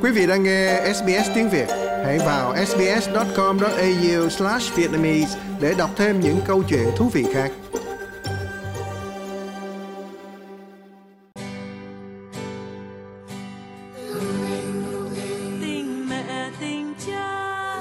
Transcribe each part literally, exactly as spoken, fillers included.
Quý vị đang nghe ét bê ét tiếng Việt. Hãy vào sbs chấm com chấm au slash vietnamese để đọc thêm những câu chuyện thú vị khác. Tình mẹ tình cha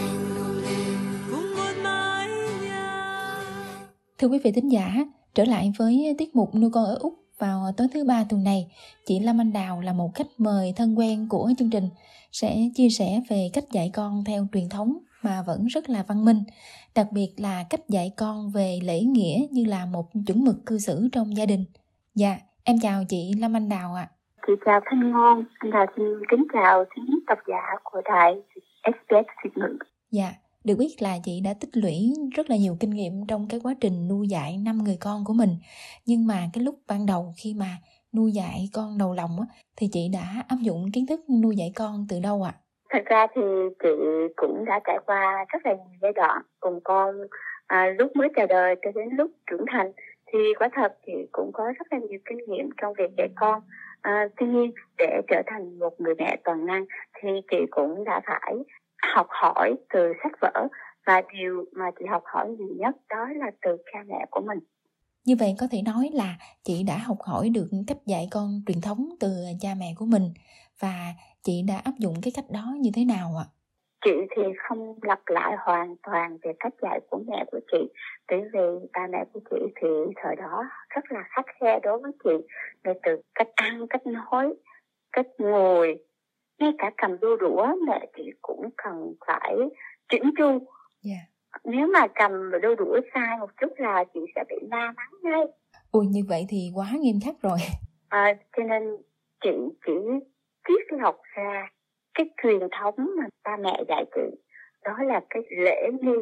cùng một mái nhà. Thưa quý vị thính giả, trở lại với tiết mục Nuôi Con ở Úc vào tối thứ ba tuần này, chị Lâm Anh Đào là một khách mời thân quen của chương trình sẽ chia sẻ về cách dạy con theo truyền thống mà vẫn rất là văn minh, đặc biệt là cách dạy con về lễ nghĩa như là một chuẩn mực cư xử trong gia đình. Dạ, em chào chị Lâm Anh Đào ạ. À. Chị chào Thanh Ngon, anh Đào xin kính chào quý độc giả của đài ét bê ét Việt ngữ. Dạ, được biết là chị đã tích lũy rất là nhiều kinh nghiệm trong cái quá trình nuôi dạy năm người con của mình. Nhưng mà cái lúc ban đầu khi mà nuôi dạy con đầu lòng á, thì chị đã áp dụng kiến thức nuôi dạy con từ đâu ạ? À? Thật ra thì chị cũng đã trải qua rất là nhiều giai đoạn cùng con, à, lúc mới chào đời cho đến lúc trưởng thành. Thì quả thật chị cũng có rất là nhiều kinh nghiệm trong việc dạy con. À, tuy nhiên để trở thành một người mẹ toàn năng thì chị cũng đã phải học hỏi từ sách vở, và điều mà chị học hỏi nhiều nhất đó là từ cha mẹ của mình. Như vậy có thể nói là chị đã học hỏi được cách dạy con truyền thống từ cha mẹ của mình, và chị đã áp dụng cái cách đó như thế nào ạ? Chị thì không lặp lại hoàn toàn về cách dạy của mẹ của chị, bởi vì ba mẹ của chị thì thời đó rất là khắt khe đối với chị, ngay từ cách ăn, cách nói, cách ngồi, ngay cả cầm đôi đũa mẹ chị cũng cần phải chỉnh chu. Yeah. Nếu mà cầm đôi đũa sai một chút là chị sẽ bị la mắng ngay. Ui, như vậy thì quá nghiêm khắc rồi. À, cho nên chị chỉ tiết lọc ra cái truyền thống mà ba mẹ dạy chị, đó là cái lễ nghi.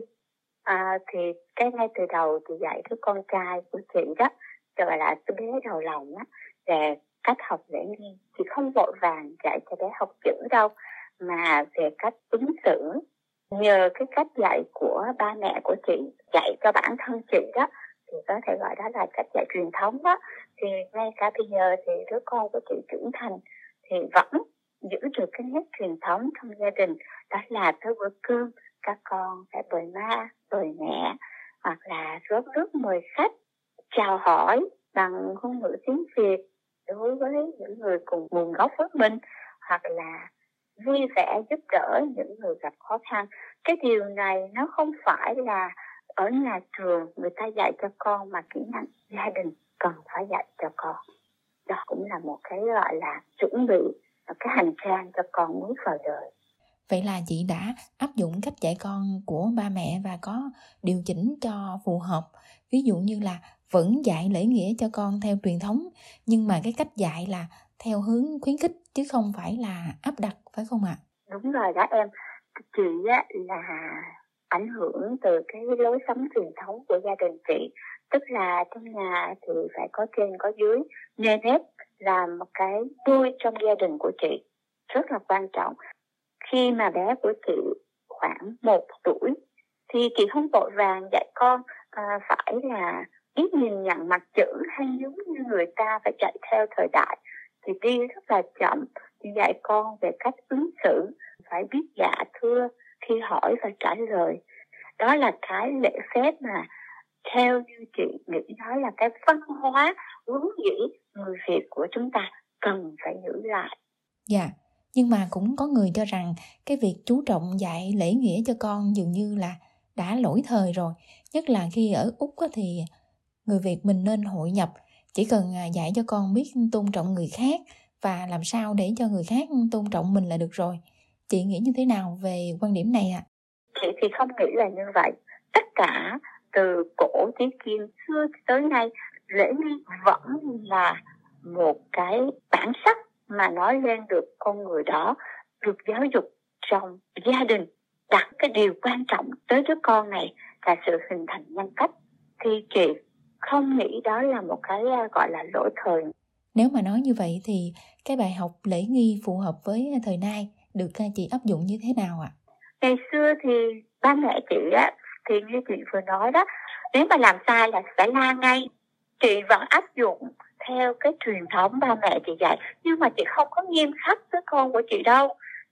À, thì cái ngay từ đầu thì dạy đứa con trai của chị đó, gọi là cái bé đầu lòng á, về cách học lễ nghi. Chị không vội vàng dạy cho bé học chữ đâu, mà về cách ứng xử. Nhờ cái cách dạy của ba mẹ của chị dạy cho bản thân chị đó, thì có thể gọi đó là cách dạy truyền thống đó. Thì ngay cả bây giờ thì đứa con của chị trưởng thành thì vẫn giữ được cái nét truyền thống trong gia đình, đó là tới bữa cơm các con phải bồi ma, bồi mẹ, hoặc là rót nước mời khách, chào hỏi bằng ngôn ngữ tiếng Việt đối với những người cùng nguồn gốc với mình, hoặc là vui vẻ giúp đỡ những người gặp khó khăn. Cái điều này nó không phải là ở nhà trường người ta dạy cho con, mà kỹ năng gia đình cần phải dạy cho con. Đó cũng là một cái gọi là chuẩn bị cái hành trang cho con mới vào đời. Vậy là chị đã áp dụng cách dạy con của ba mẹ và có điều chỉnh cho phù hợp. Ví dụ như là vẫn dạy lễ nghĩa cho con theo truyền thống, nhưng mà cái cách dạy là theo hướng khuyến khích chứ không phải là áp đặt, phải không ạ? Đúng rồi đó em. Chị á, là ảnh hưởng từ cái lối sống truyền thống của gia đình chị. Tức là trong nhà thì phải có trên có dưới, nề nếp là một cái đuôi trong gia đình của chị rất là quan trọng. Khi mà bé của chị khoảng một tuổi thì chị không vội vàng dạy con à, phải là biết nhìn nhận mặt chữ, hay giống như người ta phải chạy theo thời đại. Thì đi rất là chậm, thì dạy con về cách ứng xử, phải biết dạ thưa khi hỏi và trả lời. Đó là cái lễ phép mà theo như chị nghĩ đó là cái văn hóa vốn dĩ người Việt của chúng ta cần phải giữ lại. Dạ, nhưng mà cũng có người cho rằng cái việc chú trọng dạy lễ nghĩa cho con dường như là đã lỗi thời rồi. Nhất là khi ở Úc thì người Việt mình nên hội nhập, chỉ cần dạy cho con biết tôn trọng người khác và làm sao để cho người khác tôn trọng mình là được rồi. Chị nghĩ như thế nào về quan điểm này ạ? À? Chị thì không nghĩ là như vậy. Tất cả từ cổ chí kim xưa tới nay, lễ nghi vẫn là một cái bản sắc mà nói lên được con người đó được giáo dục trong gia đình. Đặt cái điều quan trọng tới đứa con này là sự hình thành nhân cách, thì chị không nghĩ đó là một cái gọi là lỗi thời. Nếu mà nói như vậy thì cái bài học lễ nghi phù hợp với thời nay được chị áp dụng như thế nào ạ? Ngày xưa thì ba mẹ chị á, thì như chị vừa nói đó, nếu mà làm sai là phải la ngay. Chị vẫn áp dụng theo cái truyền thống ba mẹ chị dạy, nhưng mà chị không có nghiêm khắc với con của chị đâu.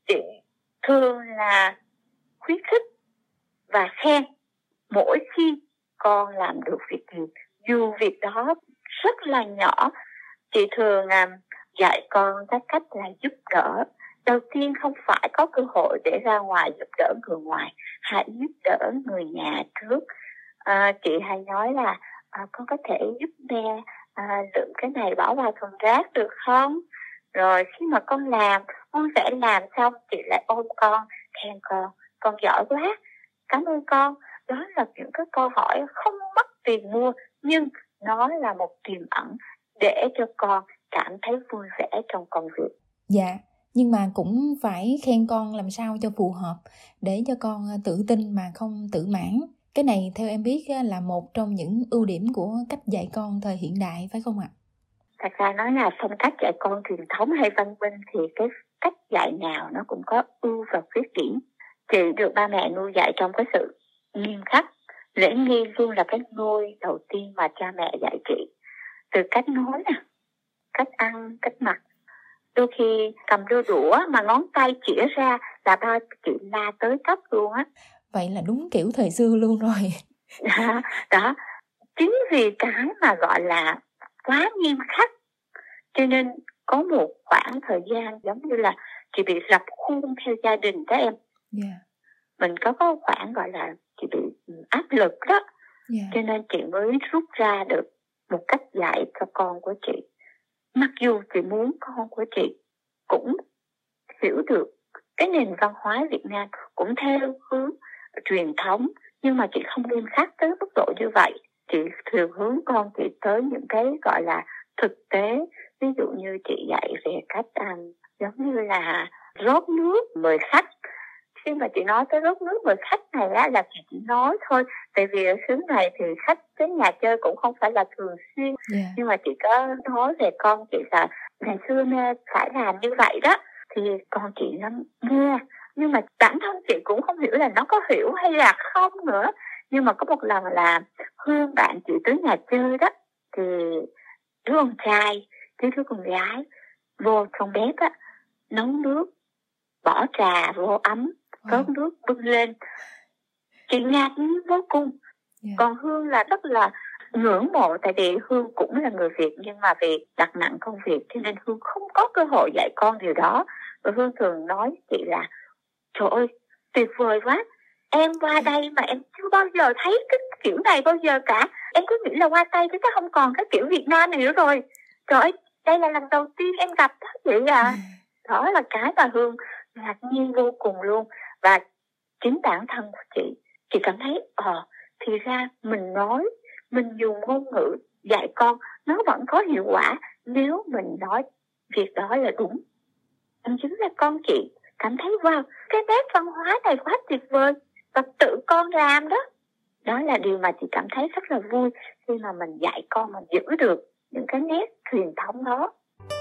chị thường là khuyến khích và khen mỗi khi con làm được việc gì, dù việc đó rất là nhỏ. Chị thường um, dạy con cái cách là giúp đỡ. Đầu tiên không phải có cơ hội để ra ngoài giúp đỡ người ngoài, hãy giúp đỡ người nhà trước. À, chị hay nói là à, con có thể giúp mẹ à, đựng cái này bỏ vào thùng rác được không? Rồi khi mà con làm, con sẽ làm xong chị lại ôm con, khen con, con giỏi quá, cảm ơn con. Đó là những cái câu hỏi không mất tiền mua, nhưng nó là một tiềm ẩn để cho con cảm thấy vui vẻ trong công việc. Dạ, nhưng mà cũng phải khen con làm sao cho phù hợp để cho con tự tin mà không tự mãn. Cái này theo em biết là một trong những ưu điểm của cách dạy con thời hiện đại, phải không ạ? Thật ra nói là phong cách dạy con truyền thống hay văn minh thì cái cách dạy nào nó cũng có ưu và khuyết điểm. Chị được ba mẹ nuôi dạy trong cái sự nghiêm khắc. Lễ nghi luôn là cái ngôi đầu tiên mà cha mẹ dạy chị. Từ cách nói nè, cách ăn, cách mặc. Đôi khi cầm đôi đũa mà ngón tay chĩa ra là ba chị la tới tấp luôn á. Vậy là đúng kiểu thời xưa luôn rồi. Đó, đó. Chính vì cái mà gọi là quá nghiêm khắc, cho nên có một khoảng thời gian giống như là chị bị rập khuôn theo gia đình đó em. Yeah. Mình có có khoảng gọi là chị bị áp lực đó. Yeah. Cho nên chị mới rút ra được một cách dạy cho con của chị. Mặc dù chị muốn con của chị cũng hiểu được cái nền văn hóa Việt Nam cũng theo hướng truyền thống, nhưng mà chị không nghiêm khắc tới mức độ như vậy. Chị thường hướng con chị tới những cái gọi là thực tế. Ví dụ như chị dạy về cách um, giống như là rót nước mời khách. Khi mà chị nói tới rót nước mời khách này á, là chị chỉ nói thôi. Tại vì ở xứ này thì khách đến nhà chơi cũng không phải là thường xuyên. Yeah. Nhưng mà chị có nói về con chị là ngày xưa mẹ phải làm như vậy đó. Thì con chị nó nghe. Nhưng mà bản thân chị cũng không hiểu là nó có hiểu hay là không nữa. Nhưng mà có một lần là Hương bạn chị tới nhà chơi đó, thì đứa con trai với đứa con gái vô trong bếp á, nấu nước, bỏ trà vô ấm, rót wow. nước bưng lên. Chị ngạc nhiên vô cùng. Yeah. Còn Hương là rất là ngưỡng mộ, tại vì Hương cũng là người Việt, nhưng mà vì đặt nặng công việc cho nên Hương không có cơ hội dạy con điều đó. Và Hương thường nói chị là trời ơi, tuyệt vời quá, em qua đây mà em chưa bao giờ thấy cái kiểu này bao giờ cả. Em cứ nghĩ là qua Tây chứ không còn cái kiểu Việt Nam này nữa rồi. Trời ơi, đây là lần đầu tiên em gặp đó vậy à. Đó là cái mà Hương ngạc nhiên vô cùng luôn. Và chính bản thân của chị, chị cảm thấy ờ, thì ra mình nói, mình dùng ngôn ngữ dạy con nó vẫn có hiệu quả nếu mình nói việc đó là đúng. Chính là con chị cảm thấy wow, cái nét văn hóa này quá tuyệt vời và tự con làm đó. Đó là điều mà chị cảm thấy rất là vui khi mà mình dạy con mình giữ được những cái nét truyền thống đó.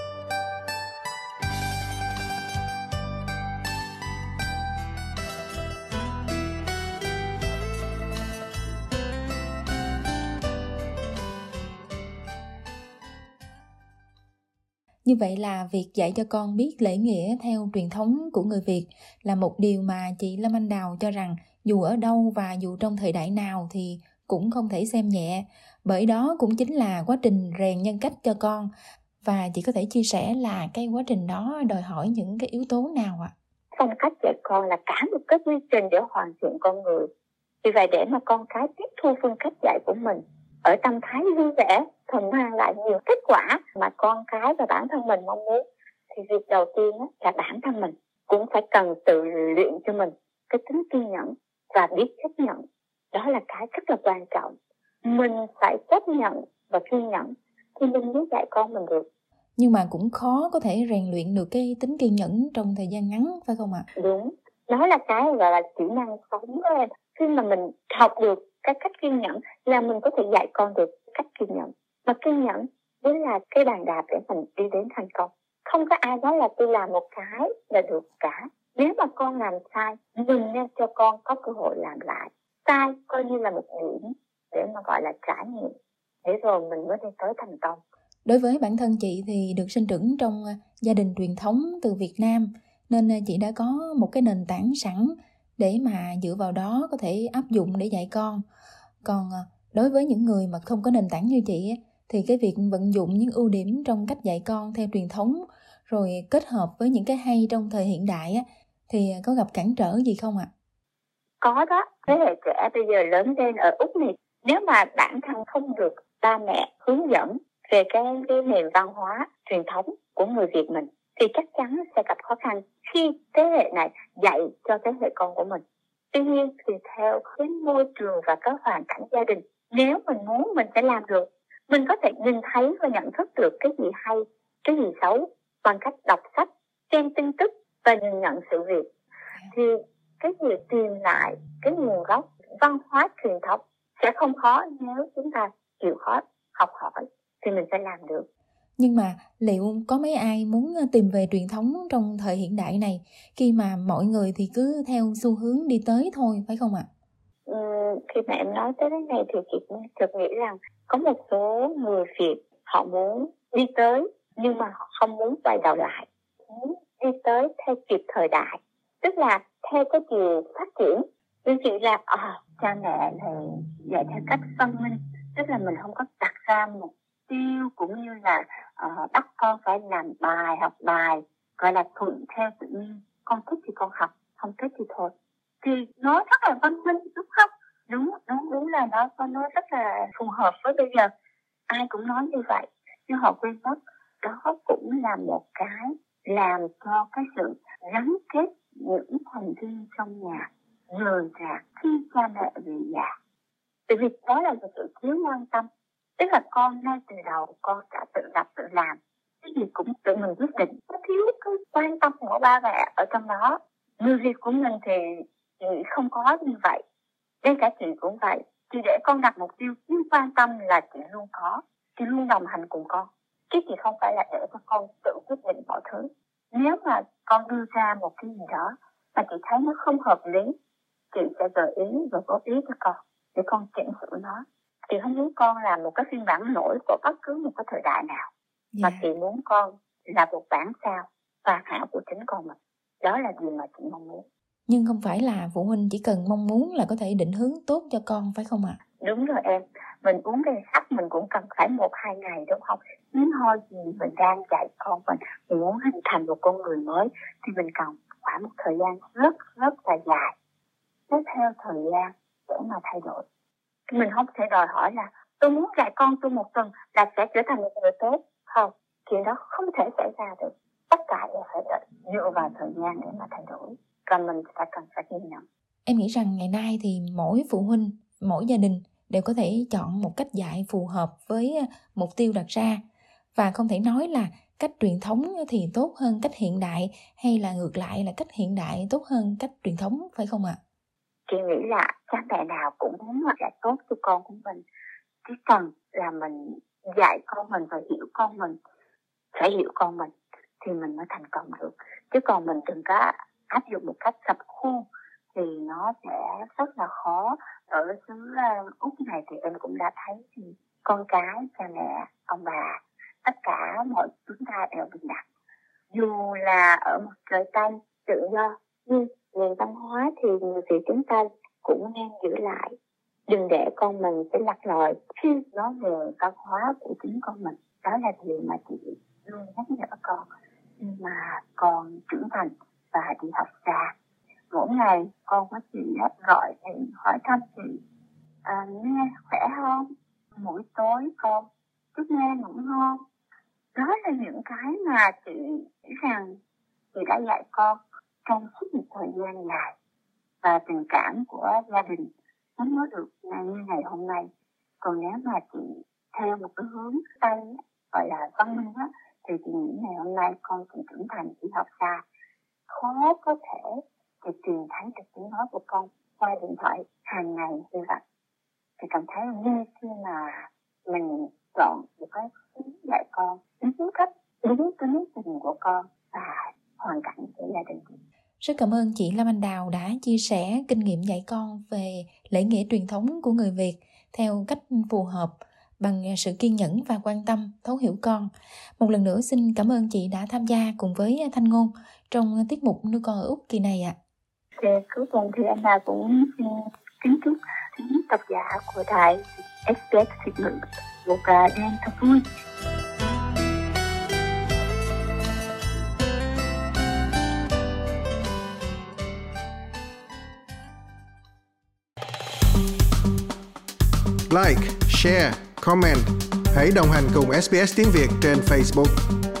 Như vậy là việc dạy cho con biết lễ nghĩa theo truyền thống của người Việt là một điều mà chị Lâm Anh Đào cho rằng dù ở đâu và dù trong thời đại nào thì cũng không thể xem nhẹ. Bởi đó cũng chính là quá trình rèn nhân cách cho con. Và chị có thể chia sẻ là cái quá trình đó đòi hỏi những cái yếu tố nào ạ? Phong cách dạy con là cả một cái quy trình để hoàn thiện con người. Vì vậy để mà con cái tiếp thu phương cách dạy của mình ở tâm thái vui vẻ, thường mang lại nhiều kết quả mà con cái và bản thân mình mong muốn, thì việc đầu tiên là bản thân mình cũng phải cần tự luyện cho mình cái tính kiên nhẫn và biết chấp nhận. Đó là cái rất là quan trọng. Mình phải chấp nhận và kiên nhẫn thì mình mới dạy con mình được. Nhưng mà cũng khó có thể rèn luyện được cái tính kiên nhẫn trong thời gian ngắn, phải không ạ? Đúng, đó là cái gọi là kỹ năng sống đó em. Khi mà mình học được cái cách kiên nhẫn là mình có thể dạy con được cách kiên nhẫn. Mà kiên nhẫn mới là cái bàn đạp để mình đi đến thành công. Không có ai nói là tôi làm một cái là được cả. Nếu mà con làm sai, mình nên cho con có cơ hội làm lại. Sai coi như là một điểm để mà gọi là trải nghiệm, để rồi mình mới đi tới thành công. Đối với bản thân chị thì được sinh trưởng trong gia đình truyền thống từ Việt Nam, nên chị đã có một cái nền tảng sẵn để mà dựa vào đó có thể áp dụng để dạy con. Còn đối với những người mà không có nền tảng như chị thì cái việc vận dụng những ưu điểm trong cách dạy con theo truyền thống rồi kết hợp với những cái hay trong thời hiện đại thì có gặp cản trở gì không ạ? Có đó, thế hệ trẻ bây giờ lớn lên ở Úc này, nếu mà bản thân không được ba mẹ hướng dẫn về cái, cái nền văn hóa truyền thống của người Việt mình thì chắc chắn sẽ gặp khó khăn khi thế hệ này dạy cho thế hệ con của mình. Tuy nhiên thì theo cái môi trường và cái hoàn cảnh gia đình, nếu mình muốn mình sẽ làm được. Mình có thể nhìn thấy và nhận thức được cái gì hay, cái gì xấu bằng cách đọc sách, xem tin tức và nhìn nhận sự việc. Thì cái việc tìm lại cái nguồn gốc văn hóa truyền thống sẽ không khó nếu chúng ta chịu khó học hỏi thì mình sẽ làm được. Nhưng mà liệu có mấy ai muốn tìm về truyền thống trong thời hiện đại này khi mà mọi người thì cứ theo xu hướng đi tới thôi, phải không ạ? Ừ, khi mà em nói tới cái này thì chị cũng thực nghĩ rằng có một số người Việt họ muốn đi tới nhưng mà họ không muốn quay đầu lại, muốn đi tới theo kịp thời đại, tức là theo cái chiều phát triển. Như chị là à, cha mẹ thì dạy theo cách văn minh, tức là mình không có đặt ra một tiêu cũng như là uh, bắt con phải làm bài, học bài, gọi là thuận theo tự nhiên. Con thích thì con học, không thích thì thôi. Thì nó rất là văn minh, đúng không? Đúng, đúng, đúng là nó nó rất là phù hợp với bây giờ. Ai cũng nói như vậy, nhưng họ quên mất đó cũng là một cái làm cho cái sự gắn kết những thành viên trong nhà rời rạc khi cha mẹ về già. Tại vì đó là một sự thiếu quan tâm. Tức là con ngay từ đầu con đã tự lập tự làm, cái gì cũng tự mình quyết định, có thiếu cái quan tâm của ba mẹ ở trong đó. Người Việt của mình thì chị không có như vậy. Ngay cả chị cũng vậy. Chị để con đặt mục tiêu thiếu quan tâm là chị luôn có, chị luôn đồng hành cùng con. Chứ chị không phải là để cho con tự quyết định mọi thứ. Nếu mà con đưa ra một cái gì đó mà chị thấy nó không hợp lý, chị sẽ gợi ý và góp ý cho con để con chỉnh sửa nó. Chị không muốn con làm một cái phiên bản nổi của bất cứ một cái thời đại nào, yeah. Mà chị muốn con là một bản sao hoàn hảo của chính con mình. Đó là gì mà chị mong muốn. Nhưng không phải là phụ huynh chỉ cần mong muốn là có thể định hướng tốt cho con, phải không ạ? Đúng rồi em. Mình uống cây sắc mình cũng cần phải một hai ngày, đúng không? Nếu thôi gì mình đang dạy con mình, mình muốn hình thành một con người mới thì mình cần khoảng một thời gian rất rất là dài. Nó theo thời gian để mà thay đổi. Mình không thể đòi hỏi là tôi muốn dạy con tôi một tuần là sẽ trở thành một người tốt. Không, chuyện đó không thể xảy ra được. Tất cả đều phải đợi, dựa vào thời gian để mà thay đổi. Còn mình phải cần phải kiên nhẫn. Em nghĩ rằng ngày nay thì mỗi phụ huynh, mỗi gia đình đều có thể chọn một cách dạy phù hợp với mục tiêu đặt ra. Và không thể nói là cách truyền thống thì tốt hơn cách hiện đại, hay là ngược lại là cách hiện đại tốt hơn cách truyền thống, phải không ạ? Chị nghĩ là cha mẹ nào cũng muốn dạy tốt cho con của mình. Chỉ cần là mình dạy con mình và hiểu con mình, phải hiểu con mình thì mình mới thành công được. Chứ còn mình đừng có áp dụng một cách rập khuôn thì nó sẽ rất là khó. Ở xứ Úc này thì em cũng đã thấy thì con cái, cha mẹ, ông bà, tất cả mọi chúng ta đều bình đẳng. Dù là ở một trời Tây tự do, nhưng nền văn hóa thì người Việt chúng ta cũng nên giữ lại. Đừng để con mình phải lạc lòi khi nói về văn hóa của chính con mình. Đó là điều mà chị luôn nhắc nhở con khi mà con trưởng thành và đi học xa. Mỗi ngày con có chị gọi chị, hỏi thăm chị, à, nghe khỏe không? Buổi tối con chúc nghe ngủ ngon. Đó là những cái mà chị nghĩ rằng chị đã dạy con trong suốt một thời gian dài. Và tình cảm của gia đình nó mới được như ngày hôm nay. Còn nếu mà chị theo một cái hướng Tây gọi là văn minh á, thì chị nghĩ ngày hôm nay con chị trưởng thành, chị học xa, khó có thể chị tìm thấy được tiếng nói của con qua điện thoại hàng ngày như vậy. Thì cảm thấy như khi mà mình chọn một cái hướng dạy con đúng cách, đúng tính tình của con và hoàn cảnh của gia đình. Rất cảm ơn chị Lâm Anh Đào đã chia sẻ kinh nghiệm dạy con về lễ nghĩa truyền thống của người Việt theo cách phù hợp bằng sự kiên nhẫn và quan tâm, thấu hiểu con. Một lần nữa xin cảm ơn chị đã tham gia cùng với Thanh Ngôn trong tiết mục Nuôi Con ở Úc kỳ này ạ. Thì cuối cùng thì anh Đào cũng kính chúc những độc giả của đài ét bê ét Việt ngữ một đêm thật vui. Like, share, comment. Hãy đồng hành cùng ét bê ét Tiếng Việt trên Facebook.